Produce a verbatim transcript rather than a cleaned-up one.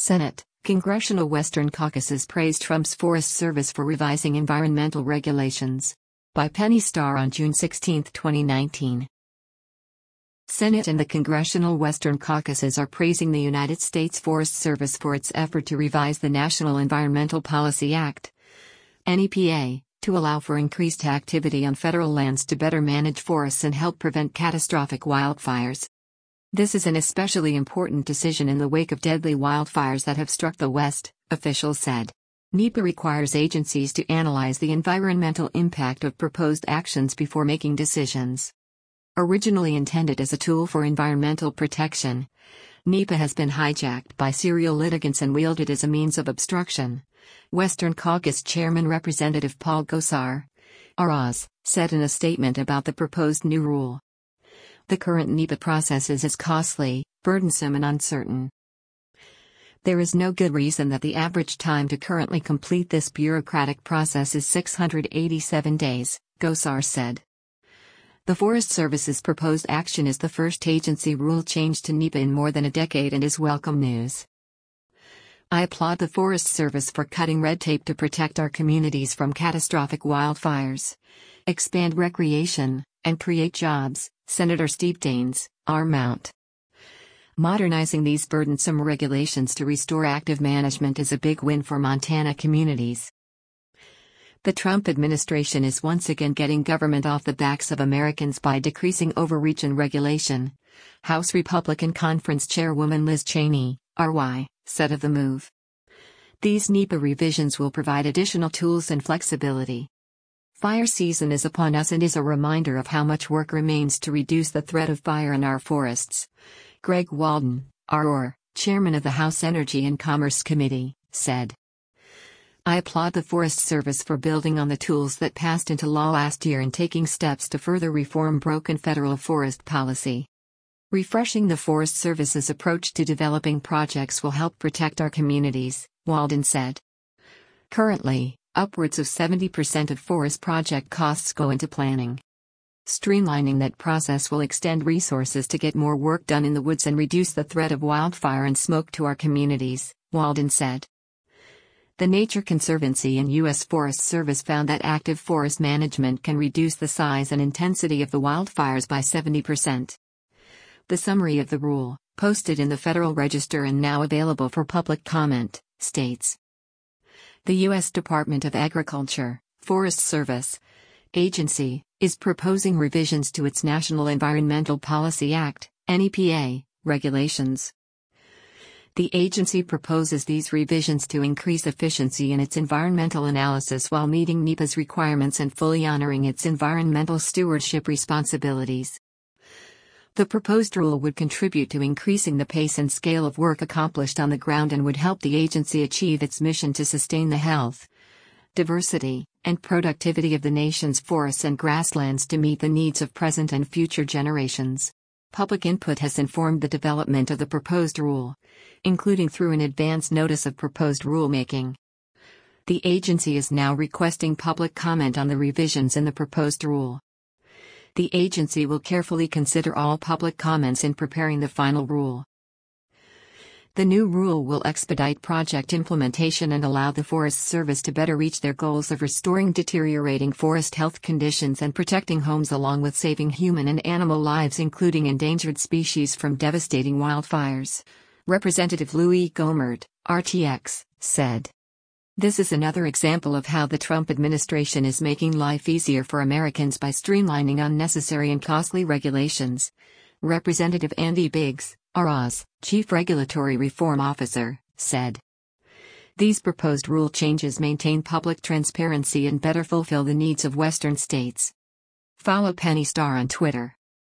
Senate, Congressional Western Caucuses praise Trump's Forest Service for revising environmental regulations. By Penny Starr on June sixteenth, twenty nineteen. Senate and the Congressional Western Caucuses are praising the United States Forest Service for its effort to revise the National Environmental Policy Act, N E P A, to allow for increased activity on federal lands to better manage forests and help prevent catastrophic wildfires. This is an especially important decision in the wake of deadly wildfires that have struck the West, officials said. NEPA requires agencies to analyze the environmental impact of proposed actions before making decisions. Originally intended as a tool for environmental protection, NEPA has been hijacked by serial litigants and wielded as a means of obstruction, Western Caucus Chairman Representative Paul Gosar, R Oz, said in a statement about the proposed new rule. The current NEPA process is as costly, burdensome and uncertain. There is no good reason that the average time to currently complete this bureaucratic process is six hundred eighty-seven days, Gosar said. The Forest Service's proposed action is the first agency rule change to NEPA in more than a decade and is welcome news. I applaud the Forest Service for cutting red tape to protect our communities from catastrophic wildfires, expand recreation, and create jobs, Senator Steve Daines, R Mount. Modernizing these burdensome regulations to restore active management is a big win for Montana communities. The Trump administration is once again getting government off the backs of Americans by decreasing overreach and regulation, House Republican Conference Chairwoman Liz Cheney, R Y, said of the move. These NEPA revisions will provide additional tools and flexibility. Fire season is upon us and is a reminder of how much work remains to reduce the threat of fire in our forests, Greg Walden, R O R, chairman of the House Energy and Commerce Committee, said. I applaud the Forest Service for building on the tools that passed into law last year and taking steps to further reform broken federal forest policy. Refreshing the Forest Service's approach to developing projects will help protect our communities, Walden said. Currently, upwards of seventy percent of forest project costs go into planning. Streamlining that process will extend resources to get more work done in the woods and reduce the threat of wildfire and smoke to our communities, Walden said. The Nature Conservancy and U S Forest Service found that active forest management can reduce the size and intensity of the wildfires by seventy percent. The summary of the rule, posted in the Federal Register and now available for public comment, states. The U S Department of Agriculture, Forest Service, agency, is proposing revisions to its National Environmental Policy Act, N E P A, regulations. The agency proposes these revisions to increase efficiency in its environmental analysis while meeting NEPA's requirements and fully honoring its environmental stewardship responsibilities. The proposed rule would contribute to increasing the pace and scale of work accomplished on the ground and would help the agency achieve its mission to sustain the health, diversity, and productivity of the nation's forests and grasslands to meet the needs of present and future generations. Public input has informed the development of the proposed rule, including through an advance notice of proposed rulemaking. The agency is now requesting public comment on the revisions in the proposed rule. The agency will carefully consider all public comments in preparing the final rule. The new rule will expedite project implementation and allow the Forest Service to better reach their goals of restoring deteriorating forest health conditions and protecting homes along with saving human and animal lives including endangered species from devastating wildfires, Representative Louis Gohmert, R T X, said. This is another example of how the Trump administration is making life easier for Americans by streamlining unnecessary and costly regulations, Representative Andy Biggs, R Oz, Chief Regulatory Reform Officer, said. These proposed rule changes maintain public transparency and better fulfill the needs of Western states. Follow Penny Starr on Twitter.